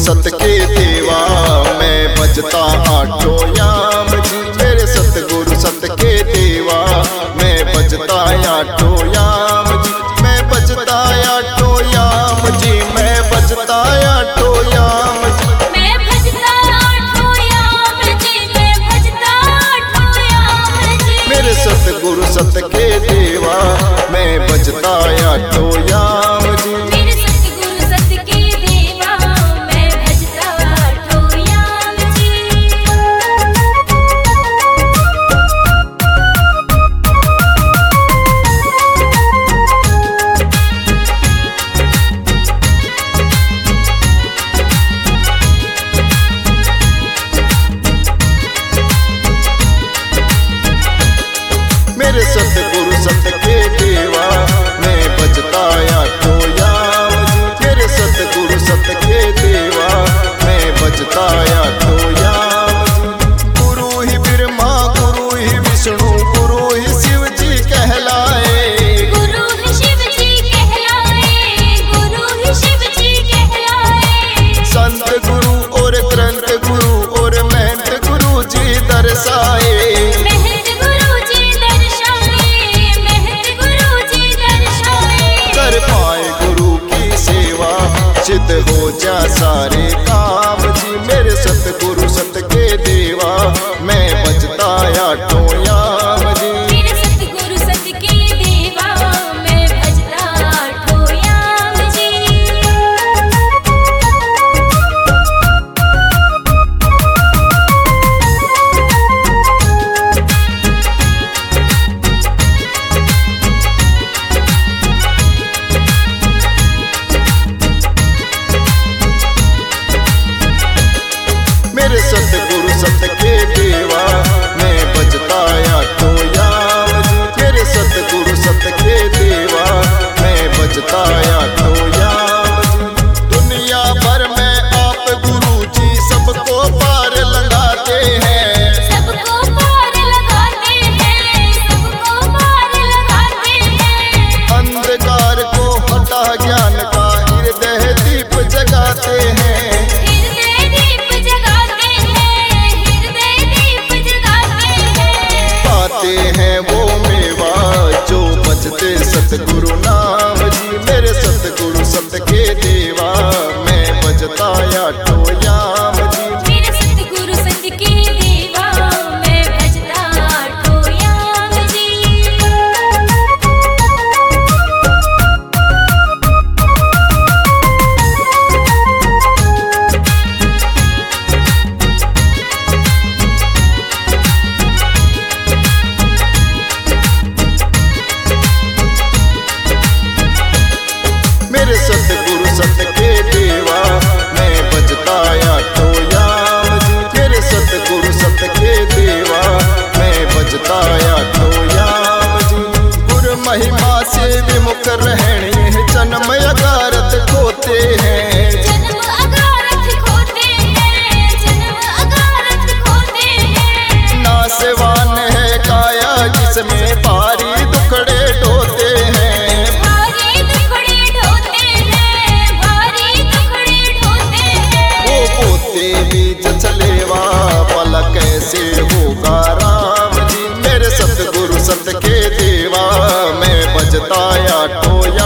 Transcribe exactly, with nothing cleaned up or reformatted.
सत के देवा मैं बजता आठों याम जी। मेरे सतगुरु सत के देवा मैं बजता आठों याम जी। मैं बजता आठों याम जी। मैं बजता आठों याम जी। मैं भजता आठों याम जी। मैं भजता आठों याम जी। मेरे सतगुरु सत के देवा मैं बजता आठों याम जी। मेरे सतगुरु सत के देवा मैं भजता आठों याम जी। मेरे सतगुरु सत के देवा मैं बजता आठों याम जी। मेरे सतगुरु सत के देवा मैं बजता आठों याम जी। गुरु ही ब्रह्मा गुरु ही विष्णु गुरु ही शिव जी कहलाए। गुरु ही शिव जी कहलाए। गुरु ही शिव जी कहलाए। संत गुरु और ग्रंथ गुरु और महंत गुरु जी दर्शाए। महंत गुरु जी दर्शाए। महंत गुरु जी दर्शाए। कर पाए गुरु की सेवा सिद्ध हो जा सारे काम जी। मेरे सतगुरु सत के देवा मैं बजता आठों याम जी। मेरे सतगुरु सत के देवा मैं भजता आठों याम जी। मेरे सतगुरु सत के देवा मैं बजता आठों याम जी। मेरे सतगुरु सत के देवा मैं बजता आठों याम जी। दुनिया भर में आप गुरु जी सबको पार लगाते हैं। सबको पार लगाते हैं। सबको पार लगाते हैं। अंधकार को हटा ज्ञान का हृदय दीप जगाते हैं। हृदय दीप जगाते हैं। हृदय दीप जगाते हैं। पाते हैं वो मेवा जो बजते सतगुरु नाम जी। मेरे सतगुरु सत के देवा मैं बजता आठों याम जी। मेरे सतगुरु सत के देवा मैं भजता आठों याम जी। मेरे सतगुरु सत के देवा मैं बजता आठों याम जी। मेरे सतगुरु सत के देवा मैं बजता आठों याम जी। गुर महिमा से विमुख रहने जन्म अगारत खोते हैं। जन्म अगारत खोते हैं। जन्म अगारत खोते हैं। नासवान है काया जिसमें भारी दुखड़े ढोते हैं। भारी दुखड़े ढोते हैं। भारी दुखड़े ढोते हैं। वो पोते बीज चलेवा पल कैसे होगा राम जी। मेरे सतगुरु सत के देवा मैं बजता आठों याम